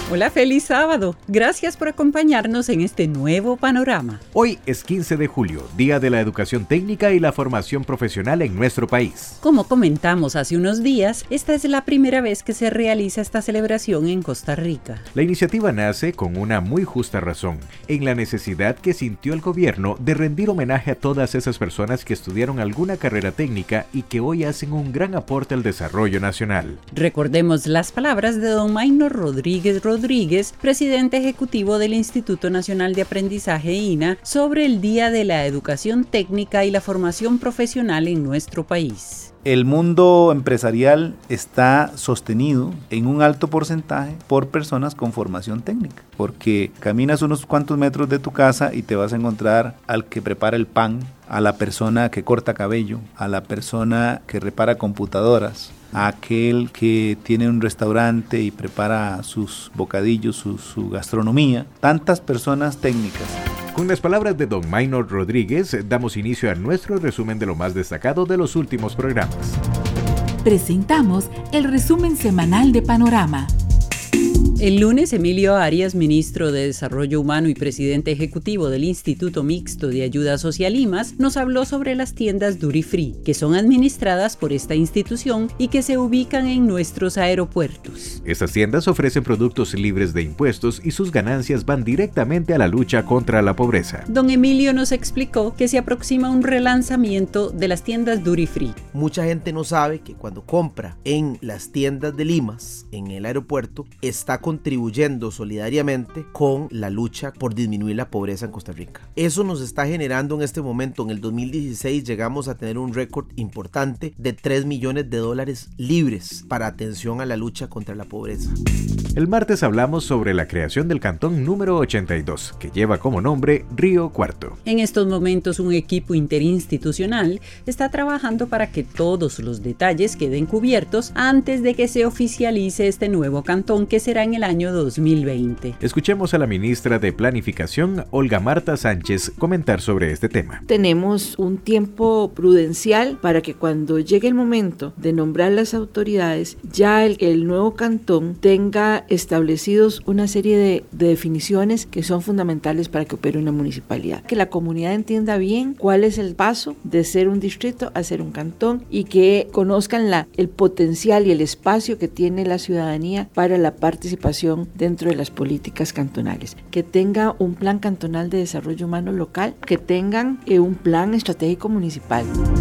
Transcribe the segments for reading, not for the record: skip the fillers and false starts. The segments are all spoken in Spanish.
Hola, feliz sábado. Gracias por acompañarnos en este nuevo panorama. Hoy es 15 de julio, Día de la Educación Técnica y la Formación Profesional en nuestro país. Como comentamos hace unos días, esta es la primera vez que se realiza esta celebración en Costa Rica. La iniciativa nace con una muy justa razón, en la necesidad que sintió el gobierno de rendir homenaje a todas esas personas que estudiaron alguna carrera técnica y que hoy hacen un gran aporte al desarrollo nacional. Recordemos las palabras de don Maynor Rodríguez, presidente ejecutivo del Instituto Nacional de Aprendizaje INA, sobre el Día de la Educación Técnica y la Formación Profesional en nuestro país. El mundo empresarial está sostenido en un alto porcentaje por personas con formación técnica, porque caminas unos cuantos metros de tu casa y te vas a encontrar al que prepara el pan, a la persona que corta cabello, a la persona que repara computadoras, a aquel que tiene un restaurante y prepara sus bocadillos, su gastronomía. Tantas personas técnicas. Con las palabras de don Maynor Rodríguez, damos inicio a nuestro resumen de lo más destacado de los últimos programas. Presentamos el resumen semanal de Panorama. El lunes, Emilio Arias, ministro de Desarrollo Humano y presidente ejecutivo del Instituto Mixto de Ayuda Social IMAS, nos habló sobre las tiendas Duty Free, que son administradas por esta institución y que se ubican en nuestros aeropuertos. Estas tiendas ofrecen productos libres de impuestos y sus ganancias van directamente a la lucha contra la pobreza. Don Emilio nos explicó que se aproxima un relanzamiento de las tiendas Duty Free. Mucha gente no sabe que cuando compra en las tiendas del IMAS, en el aeropuerto, está contribuyendo solidariamente con la lucha por disminuir la pobreza en Costa Rica. Eso nos está generando en este momento. En el 2016 llegamos a tener un récord importante de $3 millones libres para atención a la lucha contra la pobreza. El martes hablamos sobre la creación del cantón número 82, que lleva como nombre Río Cuarto. En estos momentos un equipo interinstitucional está trabajando para que todos los detalles queden cubiertos antes de que se oficialice este nuevo cantón, que será en el año 2020. Escuchemos a la ministra de Planificación, Olga Marta Sánchez, comentar sobre este tema. Tenemos un tiempo prudencial para que cuando llegue el momento de nombrar las autoridades, ya el nuevo cantón tenga establecidos una serie de definiciones que son fundamentales para que opere una municipalidad. Que la comunidad entienda bien cuál es el paso de ser un distrito a ser un cantón y que conozcan el potencial y el espacio que tiene la ciudadanía para la participación dentro de las políticas cantonales, que tenga un plan cantonal de desarrollo humano local, que tengan un plan estratégico municipal.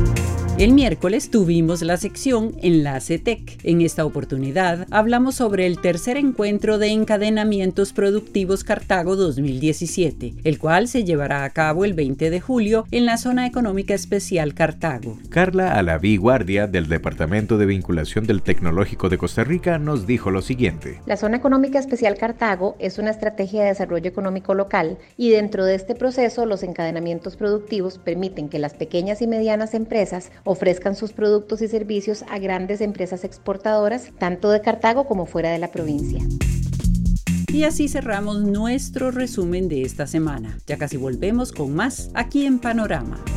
El miércoles tuvimos la sección Enlace Tech. En esta oportunidad hablamos sobre el tercer encuentro de encadenamientos productivos Cartago 2017, el cual se llevará a cabo el 20 de julio en la Zona Económica Especial Cartago. Carla Alaví Guardia, del Departamento de Vinculación del Tecnológico de Costa Rica, nos dijo lo siguiente. La Zona Económica Especial Cartago es una estrategia de desarrollo económico local y dentro de este proceso los encadenamientos productivos permiten que las pequeñas y medianas empresas ofrezcan sus productos y servicios a grandes empresas exportadoras, tanto de Cartago como fuera de la provincia. Y así cerramos nuestro resumen de esta semana. Ya casi volvemos con más aquí en Panorama.